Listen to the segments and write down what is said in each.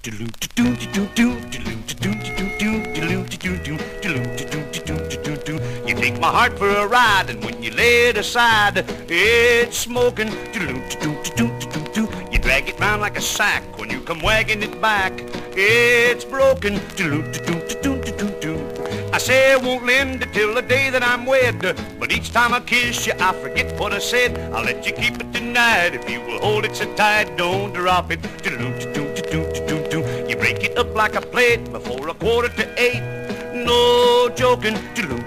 You take my heart for a ride, and when you lay it aside, it's smoking. You drag it round like a sack when you come wagging it back, it's broken. I say I won't lend it till the day that I'm wed, but each time I kiss you I forget what I said. I'll let you keep it tonight if you will hold it so tight, don't drop it. You break it up like a plate before 7:45, no joking.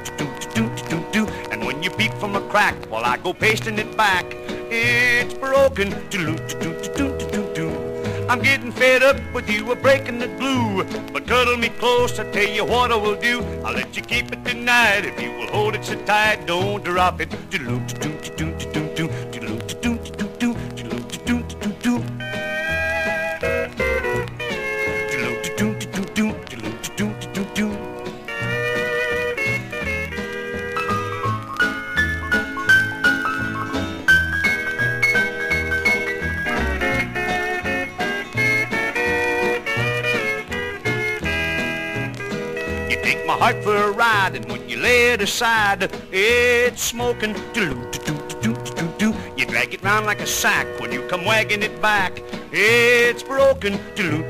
And when you peek from a crack while I go pasting it back, it's broken. I'm getting fed up with you breaking the glue, but cuddle me close, I tell you what I will do. I'll let you keep it tonight if you will hold it so tight, don't drop it. You take my heart for a ride, and when you lay it aside, it's smoking. You drag it round like a sack when you come wagging it back, it's broken.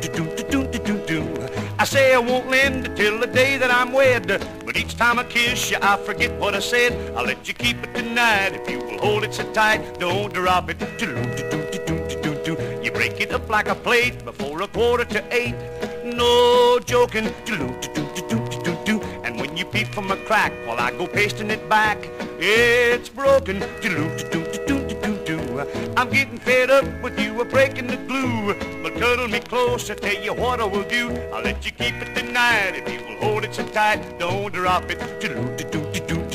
I say I won't lend it till the day that I'm wed, but each time I kiss you I forget what I said. I'll let you keep it tonight if you will hold it so tight, don't drop it. You break it up like a plate before 7:45, no joking. And when you peep from a crack while I go pasting it back, it's broken. I'm getting fed up with you breaking the glue, but cuddle me close, I tell you what I will do. I'll let you keep it tonight if you will hold it so tight, don't drop it.